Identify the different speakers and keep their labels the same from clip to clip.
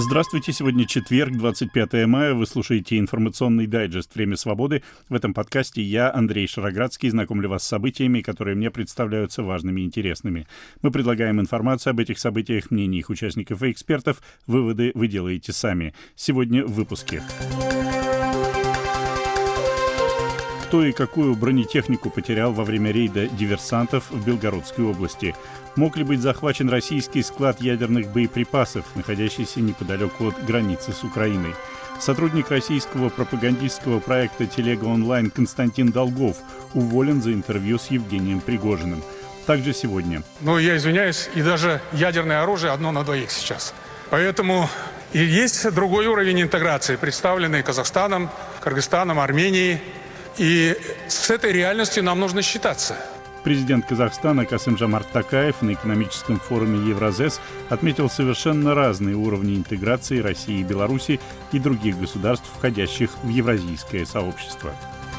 Speaker 1: Здравствуйте, сегодня четверг, 25 мая. Вы слушаете информационный дайджест «Время свободы». В этом подкасте я, Андрей Шароградский, знакомлю вас с событиями, которые мне представляются важными и интересными. Мы предлагаем информацию об этих событиях, мнения их участников и экспертов. Выводы вы делаете сами. Сегодня в выпуске. Кто и какую бронетехнику потерял во время рейда диверсантов в Белгородской области? Мог ли быть захвачен российский склад ядерных боеприпасов, находящийся неподалеку от границы с Украиной? Сотрудник российского пропагандистского проекта «Телега онлайн» Константин Долгов уволен за интервью с Евгением Пригожиным. Также сегодня.
Speaker 2: Я извиняюсь, и даже ядерное оружие одно на двоих сейчас. Поэтому и есть другой уровень интеграции, представленный Казахстаном, Кыргызстаном, Арменией. И с этой реальностью нам нужно считаться.
Speaker 1: Президент Казахстана Касым-Жомарт Токаев на экономическом форуме Евразес отметил совершенно разные уровни интеграции России и Беларуси и других государств, входящих в евразийское сообщество.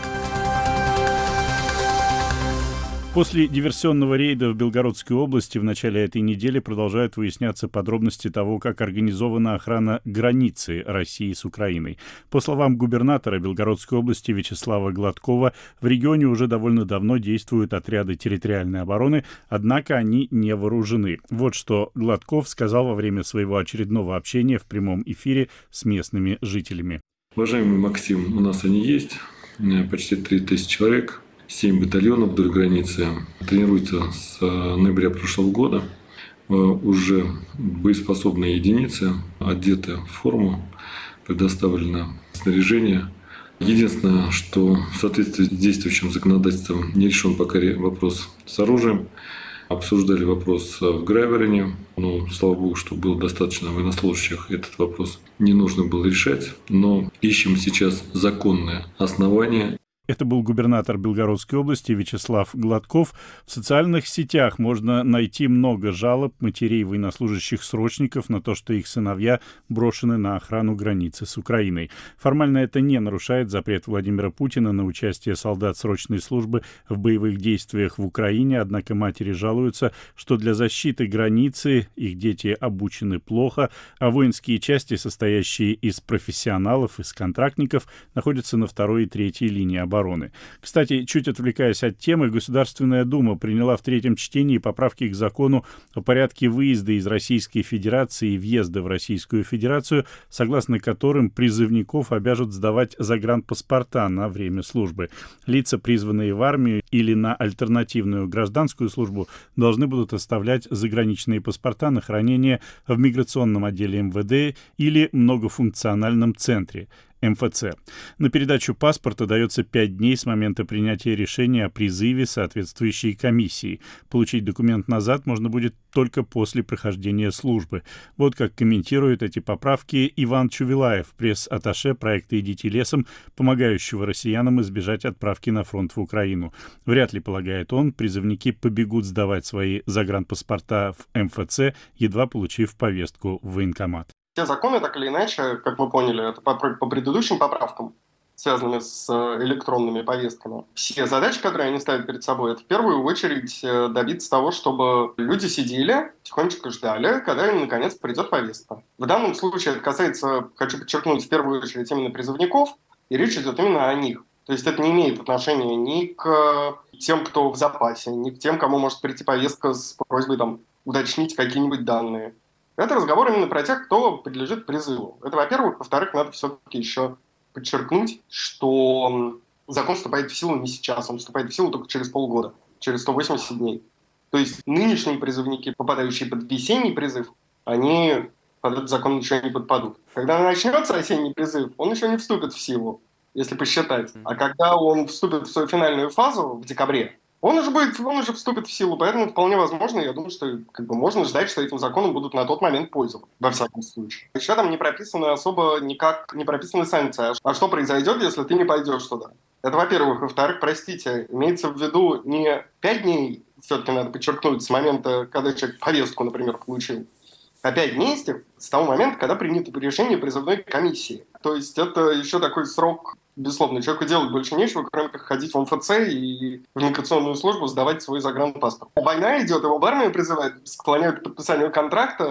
Speaker 1: После диверсионного рейда в Белгородской области в начале этой недели продолжают выясняться подробности того, как организована охрана границы России с Украиной. По словам губернатора Белгородской области Вячеслава Гладкова, в регионе уже довольно давно действуют отряды территориальной обороны, однако они не вооружены. Вот что Гладков сказал во время своего очередного общения в прямом эфире с местными жителями.
Speaker 3: Уважаемый Максим, у нас они есть, почти 3000 человек. 7 батальонов вдоль границы тренируются с ноября прошлого года. Уже боеспособные единицы, одеты в форму, предоставлено снаряжение. Единственное, что в соответствии с действующим законодательством не решен пока вопрос с оружием. Обсуждали вопрос в Грайвороне, но, слава богу, что было достаточно военнослужащих, этот вопрос не нужно было решать. Но ищем сейчас законное основание.
Speaker 1: Это был губернатор Белгородской области Вячеслав Гладков. В социальных сетях можно найти много жалоб матерей военнослужащих-срочников на то, что их сыновья брошены на охрану границы с Украиной. Формально это не нарушает запрет Владимира Путина на участие солдат срочной службы в боевых действиях в Украине, однако матери жалуются, что для защиты границы их дети обучены плохо, а воинские части, состоящие из профессионалов, из контрактников, находятся на второй и третьей линии обороны. Кстати, чуть отвлекаясь от темы, Государственная Дума приняла в третьем чтении поправки к закону о порядке выезда из Российской Федерации и въезда в Российскую Федерацию, согласно которым призывников обяжут сдавать загранпаспорта на время службы. Лица, призванные в армию или на альтернативную гражданскую службу, должны будут оставлять заграничные паспорта на хранение в миграционном отделе МВД или многофункциональном центре МФЦ. На передачу паспорта дается 5 дней с момента принятия решения о призыве соответствующей комиссии. Получить документ назад можно будет только после прохождения службы. Вот как комментирует эти поправки Иван Чувилаев, пресс-атташе проекта «Идите лесом», помогающего россиянам избежать отправки на фронт в Украину. Вряд ли, полагает он, призывники побегут сдавать свои загранпаспорта в МФЦ, едва получив повестку в военкомат.
Speaker 4: Все законы, так или иначе, как мы поняли, это по предыдущим поправкам, связанными с электронными повестками. Все задачи, которые они ставят перед собой, это в первую очередь добиться того, чтобы люди сидели, тихонечко ждали, когда им наконец придет повестка. В данном случае это касается, хочу подчеркнуть, в первую очередь именно призывников, и речь идет именно о них. То есть это не имеет отношения ни к тем, кто в запасе, ни к тем, кому может прийти повестка с просьбой уточнить какие-нибудь данные. Это разговор именно про тех, кто подлежит призыву. Это, во-первых. Во-вторых, надо все-таки еще подчеркнуть, что закон вступает в силу не сейчас, он вступает в силу только через полгода, через 180 дней. То есть нынешние призывники, попадающие под весенний призыв, они под этот закон еще не подпадут. Когда начнется осенний призыв, он еще не вступит в силу, если посчитать. А когда он вступит в свою финальную фазу в декабре, он уже вступит в силу, поэтому вполне возможно, я думаю, что можно ждать, что этим законом будут на тот момент пользоваться, во всяком случае. Еще там не прописаны особо никак, не прописаны санкции. А что произойдет, если ты не пойдешь туда? Это, во-первых. Во-вторых, простите, имеется в виду не 5 дней, все-таки надо подчеркнуть, с момента, когда человек повестку, например, получил, а 5 дней с того момента, когда принято решение призывной комиссии. То есть это еще такой срок. Безусловно, человеку делать больше нечего, кроме как ходить в МФЦ и в миграционную службу сдавать свой загранпаспорт. Война идет, его в армию призывают, склоняют к подписанию контракта.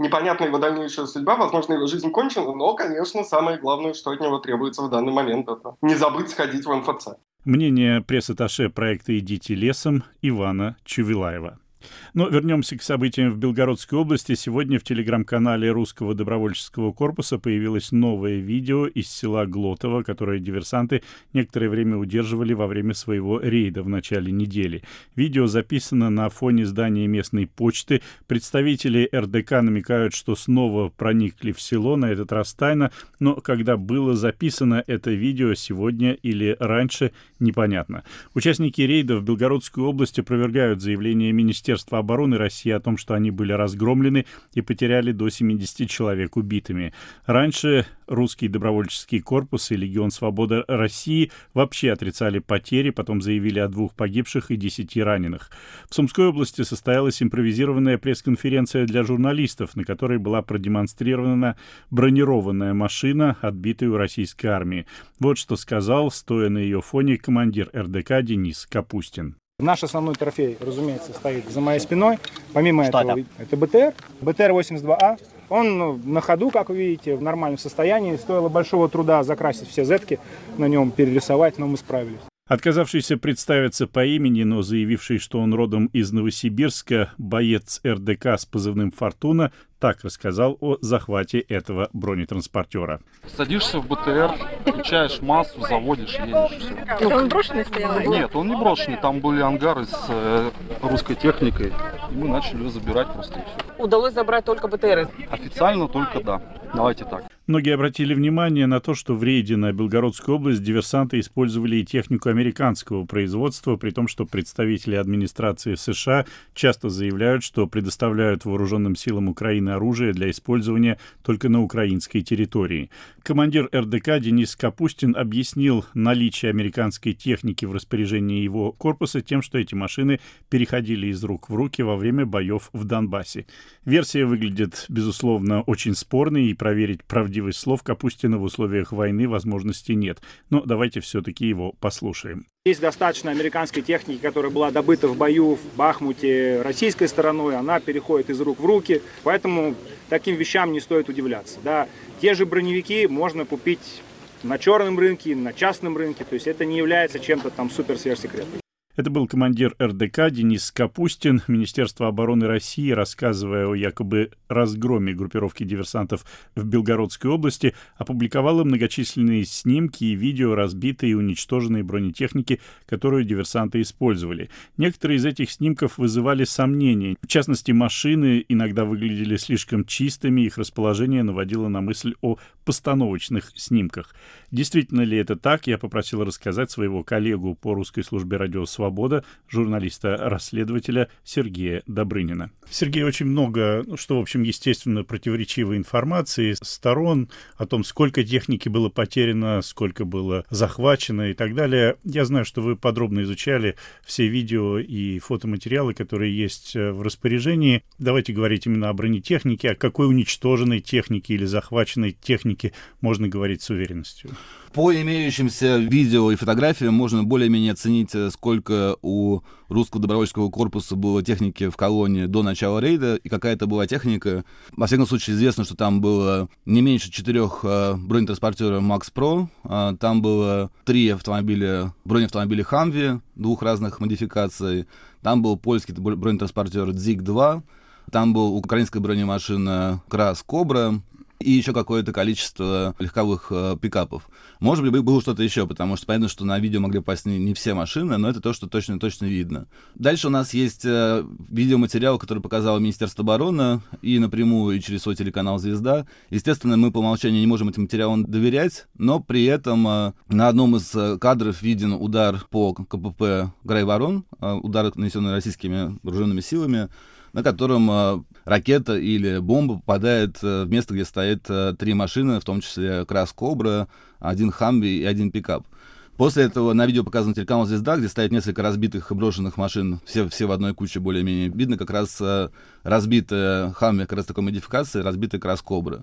Speaker 4: Непонятна его дальнейшая судьба, возможно, его жизнь кончена, но, конечно, самое главное, что от него требуется в данный момент, это не забыть сходить в МФЦ.
Speaker 1: Мнение пресс-атташе проекта «Идите лесом» Ивана Чувилаева. Но вернемся к событиям в Белгородской области. Сегодня в телеграм-канале Русского добровольческого корпуса появилось новое видео из села Глотово, которое диверсанты некоторое время удерживали во время своего рейда в начале недели. Видео записано на фоне здания местной почты. Представители РДК намекают, что снова проникли в село, на этот раз тайно, но когда было записано это видео, сегодня или раньше, непонятно. Участники рейда в Белгородской области опровергают заявление Министерства обороны России о том, что они были разгромлены и потеряли до 70 человек убитыми. Раньше Русский добровольческий корпус и Легион Свободы России вообще отрицали потери, потом заявили о 2 погибших и 10 раненых. В Сумской области состоялась импровизированная пресс-конференция для журналистов, на которой была продемонстрирована бронированная машина, отбитая у российской армии. Вот что сказал, стоя на ее фоне, командир РДК Денис Капустин.
Speaker 5: Наш основной трофей, разумеется, стоит за моей спиной. Помимо этого, это БТР, БТР-82А. Он на ходу, как вы видите, в нормальном состоянии. Стоило большого труда закрасить все зетки, на нем перерисовать, но мы справились.
Speaker 1: Отказавшийся представиться по имени, но заявивший, что он родом из Новосибирска, боец РДК с позывным «Фортуна», так рассказал о захвате этого бронетранспортера.
Speaker 6: Садишься в БТР, включаешь массу, заводишь, едешь, все.
Speaker 7: Ну, он брошенный стоял?
Speaker 6: Нет, он не брошенный, там были ангары с русской техникой. И мы начали ее забирать просто и все.
Speaker 7: Удалось забрать только БТР?
Speaker 6: Официально только да. Давайте так.
Speaker 1: Многие обратили внимание на то, что в рейде на Белгородскую область диверсанты использовали и технику американского производства, при том, что представители администрации США часто заявляют, что предоставляют вооруженным силам Украины оружие для использования только на украинской территории. Командир РДК Денис Капустин объяснил наличие американской техники в распоряжении его корпуса тем, что эти машины переходили из рук в руки во время боев в Донбассе. Версия выглядит, безусловно, очень спорной, и проверить правдивость слов Капустина в условиях войны возможности нет. Но давайте все-таки его послушаем.
Speaker 5: Есть достаточно американской техники, которая была добыта в бою в Бахмуте российской стороной, она переходит из рук в руки, поэтому таким вещам не стоит удивляться. Да, те же броневики можно купить на черном рынке, на частном рынке, то есть это не является чем-то там супер-сверхсекретным.
Speaker 1: Это был командир РДК Денис Капустин. Министерство обороны России, рассказывая о якобы разгроме группировки диверсантов в Белгородской области, опубликовало многочисленные снимки и видео разбитой и уничтоженной бронетехники, которую диверсанты использовали. Некоторые из этих снимков вызывали сомнения. В частности, машины иногда выглядели слишком чистыми, их расположение наводило на мысль о постановочных снимках. Действительно ли это так, я попросил рассказать своего коллегу по русской службе «Радио Свобода», журналиста-расследователя Сергея Добрынина. Сергей, очень много, что, в общем, естественно, противоречивой информации с сторон о том, сколько техники было потеряно, сколько было захвачено и так далее. Я знаю, что вы подробно изучали все видео и фотоматериалы, которые есть в распоряжении. Давайте говорить именно о бронетехнике, о какой уничтоженной технике или захваченной технике можно говорить с уверенностью.
Speaker 8: По имеющимся видео и фотографиям можно более-менее оценить, сколько у Русского добровольческого корпуса было техники в колонне до начала рейда, и какая это была техника. Во всяком случае, известно, что там было не меньше 4 бронетранспортера «Макс Про», там было 3 бронеавтомобиля «Хамви» 2 разных модификаций, там был польский бронетранспортер «Дзик-2», там был украинская бронемашина «Крас Кобра», и еще какое-то количество легковых пикапов. Может быть, было что-то еще, потому что понятно, что на видео могли попасть не все машины, но это то, что точно видно. Дальше у нас есть видеоматериал, который показало Министерство обороны, и напрямую, и через свой телеканал «Звезда». Естественно, мы по умолчанию не можем этим материалам доверять, но при этом на одном из кадров виден удар по КПП Грайворон, удар, нанесенный российскими вооруженными силами, на котором ракета или бомба попадает в место, где стоит 3 машины, в том числе «Крас Кобра», 1 «Хамви» и 1 пикап. После этого на видео показан телеканал «Звезда», где стоит несколько разбитых и брошенных машин, все в одной куче более-менее. Видно как раз разбитая «Хамви», как раз такой модификации, разбитая «Крас Кобра».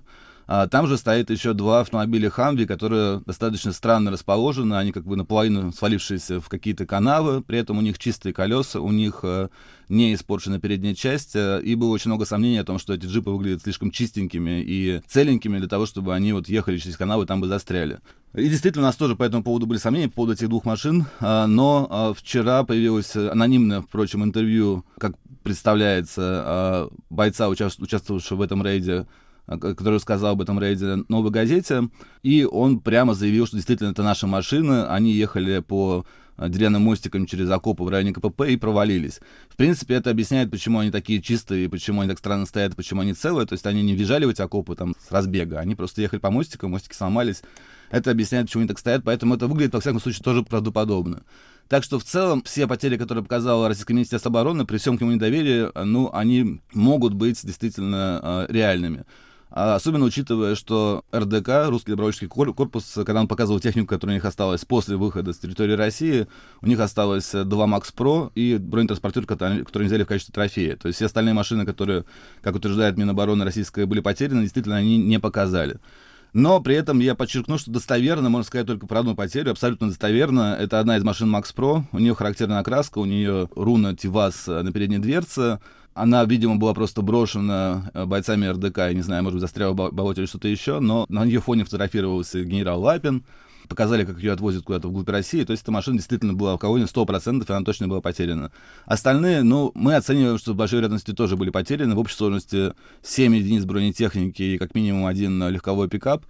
Speaker 8: Там же стоит еще 2 автомобиля Humvee, которые достаточно странно расположены, они как бы наполовину свалившиеся в какие-то канавы, при этом у них чистые колеса, у них не испорчена передняя часть, и было очень много сомнений о том, что эти джипы выглядят слишком чистенькими и целенькими для того, чтобы они вот ехали через канавы и там бы застряли. И действительно, у нас тоже по этому поводу были сомнения, по поводу этих 2 машин, но вчера появилось анонимное, впрочем, интервью, как представляется, бойца, участвовавшего в этом рейде, который сказал об этом рейде «Новой газете», и он прямо заявил, что действительно это наши машины, они ехали по деревянным мостикам через окопы в районе КПП и провалились. В принципе, это объясняет, почему они такие чистые, почему они так странно стоят, почему они целые, то есть они не въезжали в эти окопы там с разбега, они просто ехали по мостикам, мостики сломались. Это объясняет, почему они так стоят, поэтому это выглядит, во всяком случае, тоже правдоподобно. Так что в целом все потери, которые показало Российское Министерство обороны, при всем к нему недоверии, они могут быть действительно реальными. Особенно учитывая, что РДК, Русский добровольческий корпус, когда он показывал технику, которая у них осталась после выхода с территории России, у них осталось 2 Макс Про и бронетранспортер, который они взяли в качестве трофея. То есть все остальные машины, которые, как утверждает Минобороны российская, были потеряны, действительно они не показали. Но при этом я подчеркну, что достоверно, можно сказать только про одну потерю, абсолютно достоверно. Это одна из машин Макс Про, у нее характерная окраска, у нее руна ТИВАЗ на передней дверце. Она, видимо, была просто брошена бойцами РДК, я не знаю, может быть, застряла в болоте или что-то еще, но на ее фоне фотографировался генерал Лапин. Показали, как ее отвозят куда-то вглубь России. То есть эта машина действительно была в колонии 100%, и она точно была потеряна. Остальные, мы оцениваем, что с большой вероятностью тоже были потеряны. В общей сложности 7 единиц бронетехники и как минимум 1 легковой пикап.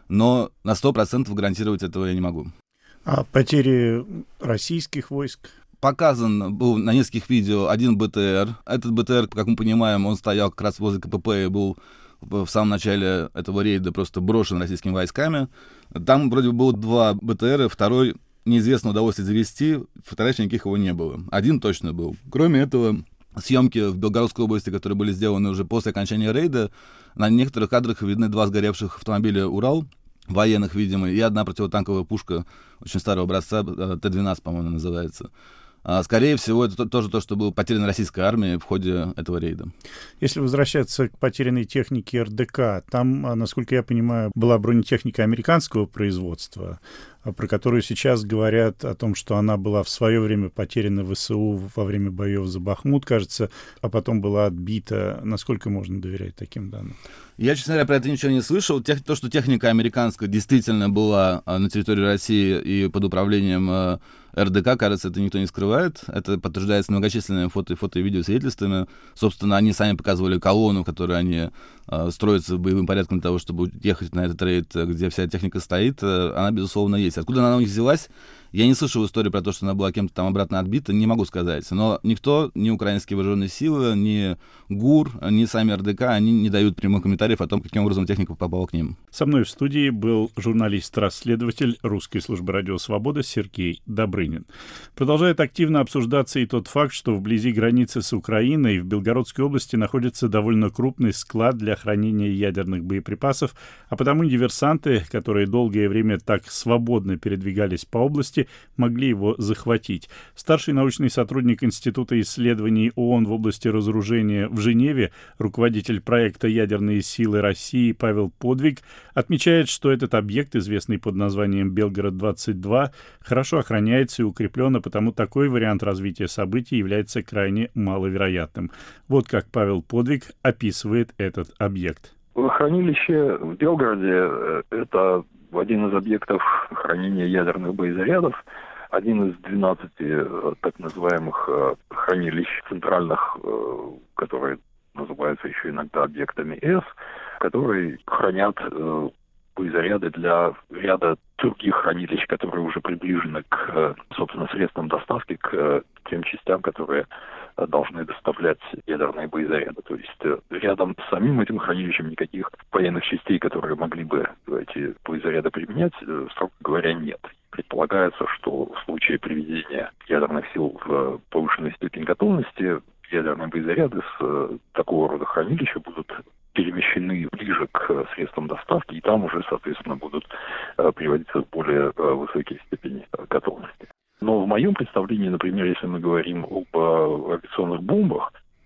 Speaker 8: Но на 100% гарантировать этого я не могу.
Speaker 1: А потери российских войск?
Speaker 8: Показан был на нескольких видео 1 БТР. Этот БТР, как мы понимаем, он стоял как раз возле КПП и был в самом начале этого рейда просто брошен российскими войсками. Там вроде бы было 2 БТРа, второй неизвестно удалось ли завести, фотографий никаких его не было. 1 точно был. Кроме этого, съемки в Белгородской области, которые были сделаны уже после окончания рейда, на некоторых кадрах видны 2 сгоревших автомобиля «Урал», военных, видимо, и 1 противотанковая пушка очень старого образца, Т-12, по-моему, называется. Скорее всего, это тоже то, что было потеряно российской армией в ходе этого рейда.
Speaker 1: Если возвращаться к потерянной технике РДК, там, насколько я понимаю, была бронетехника американского производства, про которую сейчас говорят о том, что она была в свое время потеряна в ВСУ во время боев за Бахмут, кажется, а потом была отбита. Насколько можно доверять таким данным?
Speaker 8: Я, честно говоря, про это ничего не слышал. То, что техника американская действительно была на территории России и под управлением РДК, кажется, это никто не скрывает. Это подтверждается многочисленными фото и видеосвидетельствами. Собственно, они сами показывали колонну, в которой они строятся боевым порядком для того, чтобы ехать на этот рейд, где вся техника стоит. Она, безусловно, есть. Откуда она у них взялась? Я не слышал историю про то, что она была кем-то там обратно отбита, не могу сказать. Но никто, ни украинские вооруженные силы, ни ГУР, ни сами РДК, они не дают прямых комментариев о том, каким образом техника попала к ним.
Speaker 1: Со мной в студии был журналист-расследователь Русской службы радио «Свобода» Сергей Добрынин. Продолжает активно обсуждаться и тот факт, что вблизи границы с Украиной в Белгородской области находится довольно крупный склад для хранения ядерных боеприпасов, а потому диверсанты, которые долгое время так свободно передвигались по области, могли его захватить. Старший научный сотрудник Института исследований ООН в области разоружения в Женеве, руководитель проекта «Ядерные силы России» Павел Подвиг, отмечает, что этот объект, известный под названием «Белгород-22», хорошо охраняется и укреплен, а потому такой вариант развития событий является крайне маловероятным. Вот как Павел Подвиг описывает этот объект.
Speaker 9: Хранилище в Белгороде – это один из объектов хранения ядерных боезарядов, один из 12 так называемых хранилищ центральных, которые называются еще иногда объектами С, которые хранят боезаряды для ряда других хранилищ, которые уже приближены к, собственно, средствам доставки, к тем частям, которые должны доставлять ядерные боезаряды. То есть рядом с самим этим хранилищем никаких военных частей, которые могли бы эти боезаряды применять, строго говоря, нет. Предполагается, что в случае приведения ядерных сил в повышенной степень готовности, ядерные боезаряды с такого рода хранилища будут перемещены ближе к средствам доставки, и там уже, соответственно, будут приводиться в более высокие степени готовности. Но в моем представлении, например, если мы говорим об авиационных бомбах,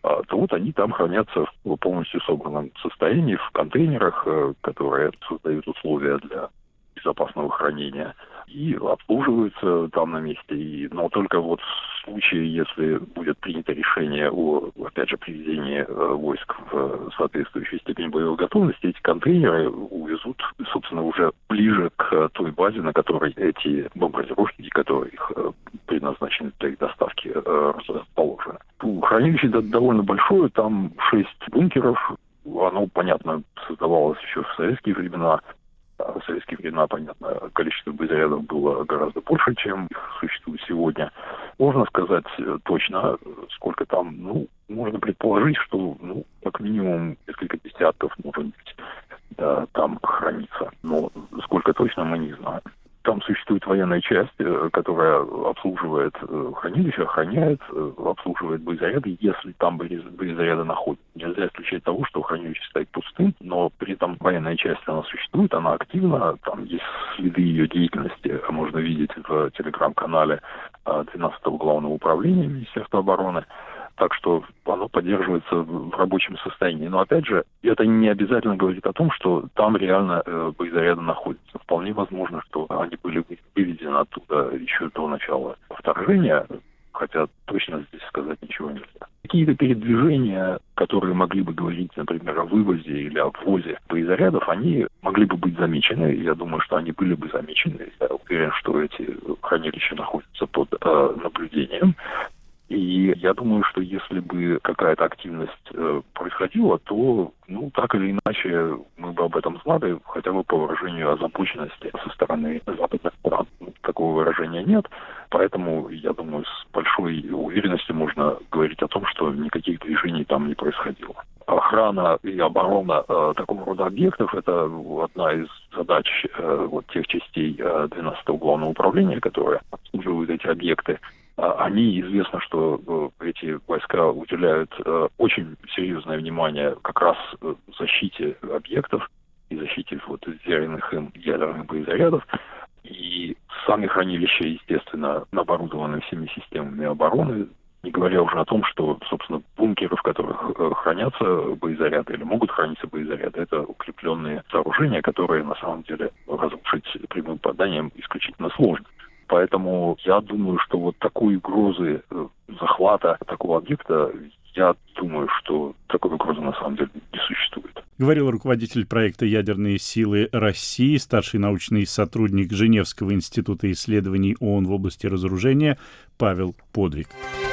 Speaker 9: то вот они там хранятся в полностью собранном состоянии, в контейнерах, которые создают условия для безопасного хранения, и обслуживаются там на месте. Но только вот в случае, если будет принято решение о, опять же, приведении войск в соответствующей степени боевой готовности, эти контейнеры увезут, собственно, уже ближе к той базе, на которой эти бомбардировщики, которые их предназначены для их доставки, расположены. Хранилище довольно большое, там 6 бункеров. Оно, понятно, создавалось еще в советские времена. В советские времена, понятно, количество боезарядов было гораздо больше, чем их существует сегодня. Можно сказать точно, сколько там, можно предположить, что, как минимум, несколько десятков, может быть, там хранится. Но сколько точно, мы не знаем. Там существует военная часть, которая обслуживает хранилище, охраняет, обслуживает боезаряды, если там боезаряды находятся. Нельзя исключать того, что хранилище стоит пустым, но при этом военная часть, она существует, она активна, там есть следы ее деятельности, можно видеть в телеграм-канале 12-го главного управления Министерства обороны. Так что оно поддерживается в рабочем состоянии. Но, опять же, это не обязательно говорит о том, что там реально боезаряды находятся. Вполне возможно, что они были выведены оттуда еще до начала вторжения, хотя точно здесь сказать ничего нельзя. Какие-то передвижения, которые могли бы говорить, например, о вывозе или о ввозе боезарядов, они могли бы быть замечены. Я думаю, что они были бы замечены. Я уверен, что эти хранилища находятся под наблюдением. И я думаю, что если бы какая-то активность происходила, то, так или иначе, мы бы об этом знали, хотя бы по выражению озабоченности со стороны западных стран. Такого выражения нет, поэтому, я думаю, с большой уверенностью можно говорить о том, что никаких движений там не происходило. Охрана и оборона такого рода объектов – это одна из задач тех частей 12-го главного управления, которые обслуживают эти объекты. Они, известно, что эти войска уделяют очень серьезное внимание как раз защите объектов и защите вверенных им ядерных боезарядов. И сами хранилища, естественно, оборудованы всеми системами обороны, не говоря уже о том, что, собственно, бункеры, в которых хранятся боезаряды или могут храниться боезаряды, это укрепленные сооружения, которые, на самом деле, разрушить прямым попаданием исключительно сложно. Поэтому я думаю, что такой угрозы захвата такого объекта, я думаю, что такой угрозы на самом деле не существует.
Speaker 1: Говорил руководитель проекта «Ядерные силы России», старший научный сотрудник Женевского института исследований ООН в области разоружения Павел Подвиг.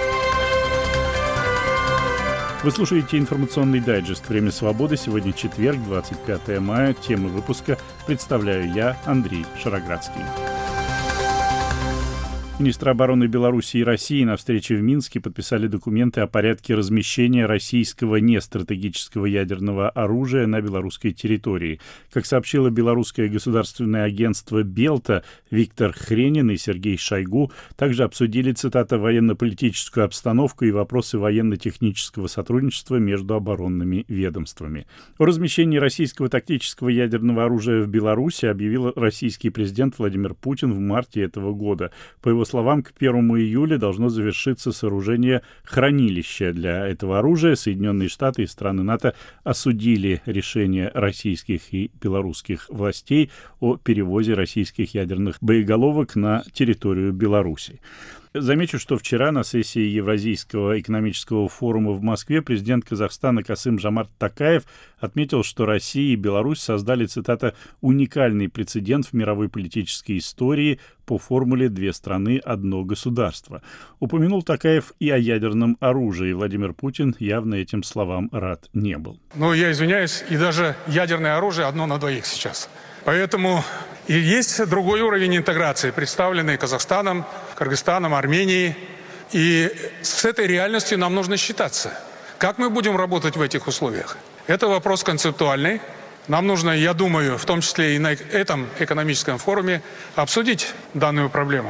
Speaker 1: Вы слушаете информационный дайджест «Время свободы». Сегодня четверг, 25 мая. Темы выпуска представляю я, Андрей Шароградский. Министры обороны Беларуси и России на встрече в Минске подписали документы о порядке размещения российского нестратегического ядерного оружия на белорусской территории. Как сообщило белорусское государственное агентство «Белта», Виктор Хренин и Сергей Шойгу также обсудили, цитата, «военно-политическую обстановку и вопросы военно-технического сотрудничества между оборонными ведомствами». О размещении российского тактического ядерного оружия в Беларуси объявил российский президент Владимир Путин в марте этого года. По его словам, к 1 июля должно завершиться сооружение хранилища для этого оружия. Соединенные Штаты и страны НАТО осудили решение российских и белорусских властей о перевозе российских ядерных боеголовок на территорию Беларуси. Замечу, что вчера на сессии Евразийского экономического форума в Москве президент Казахстана Касым-Жомарт Токаев отметил, что Россия и Беларусь создали, цитата, «уникальный прецедент в мировой политической истории по формуле «две страны, одно государство». Упомянул Токаев и о ядерном оружии. Владимир Путин явно этим словам рад не был.
Speaker 2: Я извиняюсь, и даже ядерное оружие одно на двоих сейчас. Поэтому и есть другой уровень интеграции, представленный Казахстаном, Кыргызстаном, Арменией. И с этой реальностью нам нужно считаться. Как мы будем работать в этих условиях? Это вопрос концептуальный. Нам нужно, я думаю, в том числе и на этом экономическом форуме обсудить данную проблему.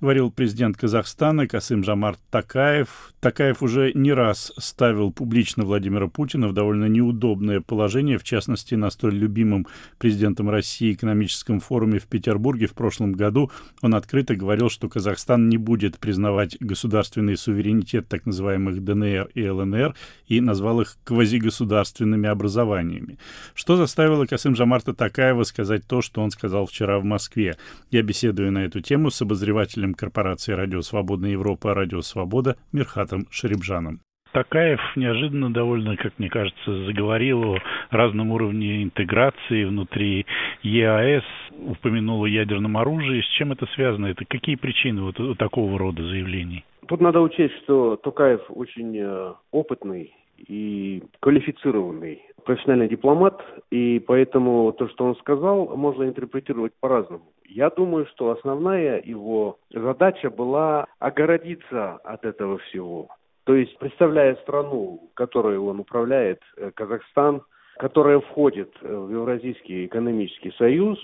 Speaker 1: говорил президент Казахстана Касым-Жомарт Токаев. Токаев уже не раз ставил публично Владимира Путина в довольно неудобное положение, в частности, на столь любимом президентом России экономическом форуме в Петербурге в прошлом году. Он открыто говорил, что Казахстан не будет признавать государственный суверенитет так называемых ДНР и ЛНР и назвал их квазигосударственными образованиями. Что заставило Касым-Жомарта Токаева сказать то, что он сказал вчера в Москве? Я беседую на эту тему с обозревателем корпорации «Радио Свободная Европа» «Радио Свобода» Мирхатом Шарибжаном. Токаев неожиданно довольно, как мне кажется, заговорил о разном уровне интеграции внутри ЕАЭС, упомянул о ядерном оружии. С чем это связано? Это какие причины вот такого рода заявлений?
Speaker 10: Тут надо учесть, что Токаев очень опытный и квалифицированный профессиональный дипломат, и поэтому то, что он сказал, можно интерпретировать по-разному. Я думаю, что основная его задача была огородиться от этого всего. То есть, представляя страну, которую он управляет, Казахстан, которая входит в Евразийский экономический союз,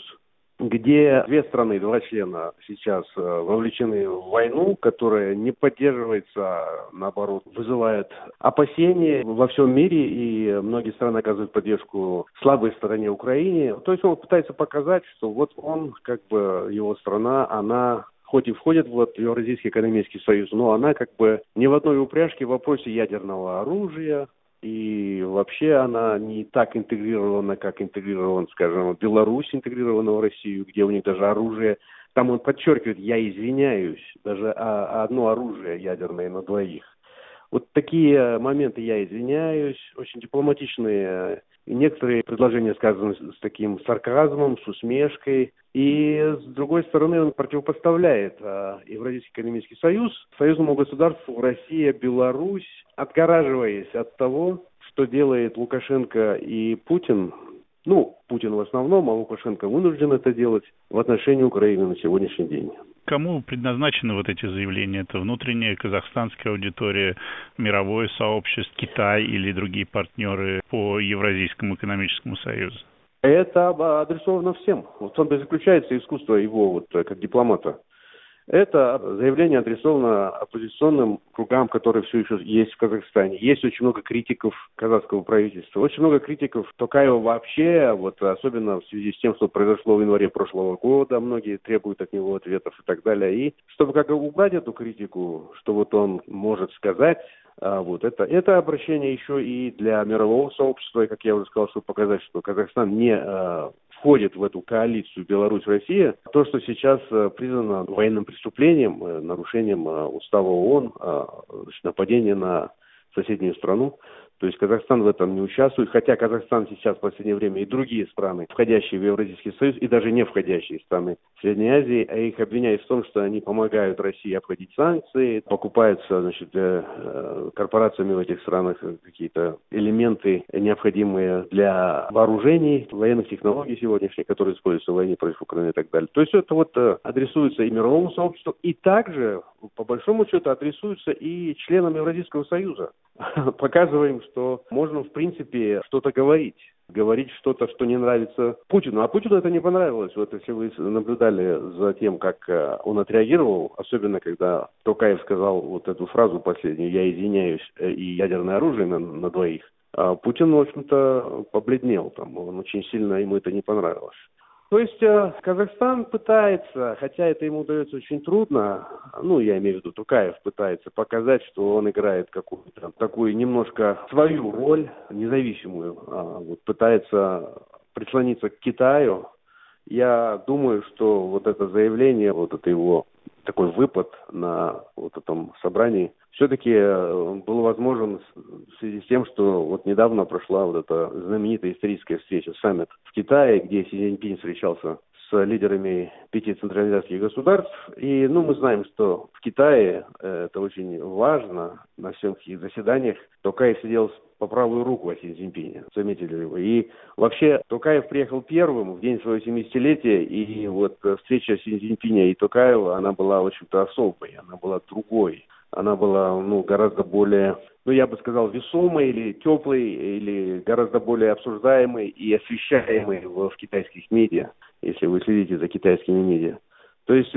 Speaker 10: где две страны, два члена сейчас вовлечены в войну, которая не поддерживается, наоборот, вызывает опасения во всем мире, и многие страны оказывают поддержку слабой стороне Украине. То есть он пытается показать, что вот он, как бы его страна, она хоть и входит в Евразийский экономический союз, но она как бы не в одной упряжке в вопросе ядерного оружия, и вообще она не так интегрирована, как интегрирован, скажем, Беларусь, интегрирована в Россию, где у них даже оружие, там он подчеркивает, я извиняюсь, даже одно оружие ядерное на двоих. Вот такие моменты, я извиняюсь, очень дипломатичные. И некоторые предложения сказаны с таким сарказмом, с усмешкой. И, с другой стороны, он противопоставляет Евразийский экономический союз союзному государству Россия, Беларусь, отгораживаясь от того, что делает Лукашенко и Путин. Ну, Путин в основном, а Лукашенко вынужден это делать в отношении Украины на сегодняшний день.
Speaker 1: Кому предназначены вот эти заявления? Это внутренняя казахстанская аудитория, мировое сообщество, Китай или другие партнеры по Евразийскому экономическому союзу?
Speaker 10: Это адресовано всем. Вот в том-то и заключается искусство его вот как дипломата. Это заявление адресовано оппозиционным кругам, которые все еще есть в Казахстане. Есть очень много критиков казахского правительства, очень много критиков Токаева вообще, вот особенно в связи с тем, что произошло в январе прошлого года. Многие требуют от него ответов и так далее. И чтобы как бы убрать эту критику, что вот он может сказать, вот это обращение еще и для мирового сообщества, и, как я уже сказал, чтобы показать, что Казахстан не входит в эту коалицию Беларусь-Россия. То, что сейчас признано военным преступлением, нарушением устава ООН, нападение на соседнюю страну. То есть Казахстан в этом не участвует, хотя Казахстан сейчас в последнее время и другие страны, входящие в Евразийский союз, и даже не входящие страны Средней Азии, а их обвиняют в том, что они помогают России обходить санкции, покупаются, значит, корпорациями в этих странах какие-то элементы, необходимые для вооружений, военных технологий сегодняшних, которые используются в войне против Украины и так далее. То есть это вот адресуется и мировому сообществу, и также, по большому счету, адресуется и членам Евразийского союза. Показываем, что можно, в принципе, что-то говорить что-то, что не нравится Путину. А Путину это не понравилось. Вот если вы наблюдали за тем, как он отреагировал, особенно когда Токаев сказал вот эту фразу последнюю «я извиняюсь» и ядерное оружие на двоих, Путин, в общем-то, побледнел. Он очень сильно, ему это не понравилось. То есть Казахстан пытается, хотя это ему удается очень трудно, я имею в виду, Токаев пытается показать, что он играет какую-то такую немножко свою роль, независимую, пытается прислониться к Китаю. Я думаю, что вот это заявление, вот это его такой выпад на вот этом собрании, все-таки был возможен в связи с тем, что вот недавно прошла вот эта знаменитая историческая встреча, саммит в Китае, где Си Цзиньпин встречался с лидерами 5 центральноазиатских государств. И, мы знаем, что в Китае это очень важно, на всех их заседаниях Токаев сидел по правую руку от Си Цзиньпиня, заметили ли вы. И вообще Токаев приехал первым в день своего 70-летия, и вот встреча Си Цзиньпиня и Токаева, она была, в общем-то, особой, она была другой. Она была, гораздо более, я бы сказал, весомой или теплой, или гораздо более обсуждаемой и освещаемой в китайских медиа, если вы следите за китайскими медиа. То есть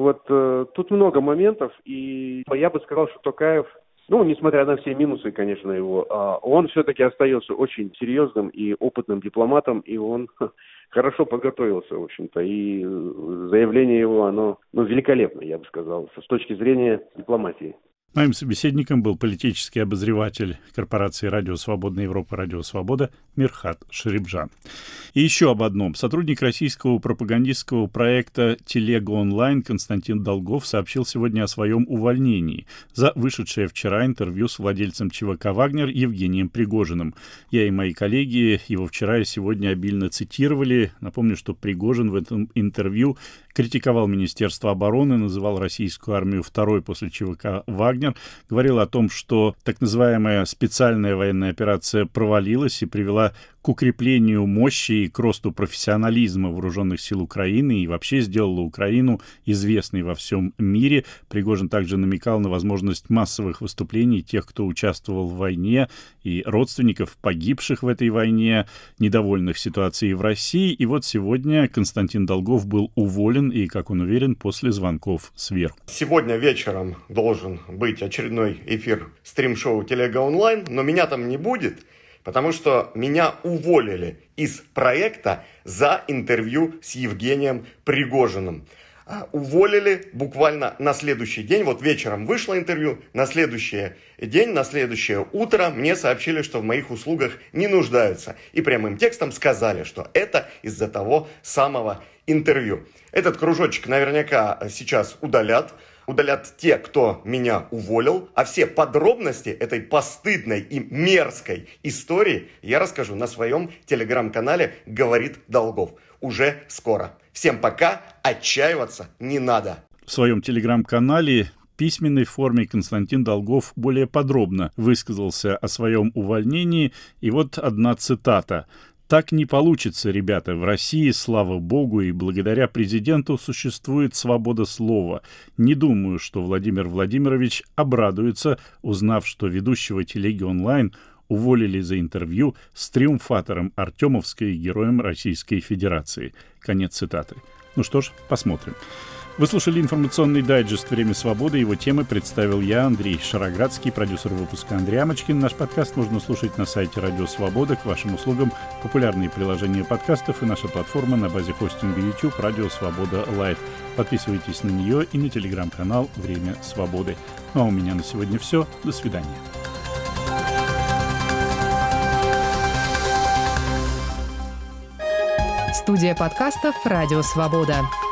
Speaker 10: тут много моментов, и я бы сказал, что Токаев, несмотря на все минусы, конечно, его, он все-таки остается очень серьезным и опытным дипломатом, и он хорошо подготовился, в общем-то, и заявление его, оно великолепно, я бы сказал, с точки зрения дипломатии.
Speaker 1: Моим собеседником был политический обозреватель корпорации «Радио Свободная Европа», «Радио Свобода» Мирхат Шарипджан. И еще об одном. Сотрудник российского пропагандистского проекта «Телега онлайн» Константин Долгов сообщил сегодня о своем увольнении за вышедшее вчера интервью с владельцем ЧВК «Вагнер» Евгением Пригожиным. Я и мои коллеги его вчера и сегодня обильно цитировали. Напомню, что Пригожин в этом интервью критиковал Министерство обороны, называл российскую армию второй после ЧВК «Вагнер», говорил о том, что так называемая специальная военная операция провалилась и привела к укреплению мощи и к росту профессионализма вооруженных сил Украины и вообще сделала Украину известной во всем мире. Пригожин также намекал на возможность массовых выступлений тех, кто участвовал в войне, и родственников погибших в этой войне, недовольных ситуацией в России. И вот сегодня Константин Долгов был уволен, и, как он уверен, после звонков сверху.
Speaker 11: Сегодня вечером должен быть очередной эфир стрим-шоу «Телега онлайн», но меня там не будет, потому что меня уволили из проекта за интервью с Евгением Пригожиным. Уволили буквально на следующий день. Вот вечером вышло интервью, на следующий день, на следующее утро мне сообщили, что в моих услугах не нуждаются. И прямым текстом сказали, что это из-за того самого интервью. Этот кружочек наверняка сейчас удалят те, кто меня уволил, а все подробности этой постыдной и мерзкой истории я расскажу на своем телеграм-канале «Говорит Долгов» уже скоро. Всем пока, отчаиваться не надо.
Speaker 1: В своем телеграм-канале в письменной форме Константин Долгов более подробно высказался о своем увольнении, и вот одна цитата. «Так не получится, ребята. В России, слава богу, и благодаря президенту существует свобода слова. Не думаю, что Владимир Владимирович обрадуется, узнав, что ведущего телеги онлайн уволили за интервью с триумфатором Артемовской и героем Российской Федерации». Конец цитаты. Ну что ж, посмотрим. Вы слушали информационный дайджест «Время свободы». Его темы представил я, Андрей Шароградский, продюсер выпуска Андрей Амочкин. Наш подкаст можно слушать на сайте «Радио Свобода». К вашим услугам популярные приложения подкастов и наша платформа на базе хостинга YouTube «Радио Свобода Лайв». Подписывайтесь на нее и на телеграм-канал «Время свободы». Ну а у меня на сегодня все. До свидания.
Speaker 12: Студия подкастов «Радио Свобода».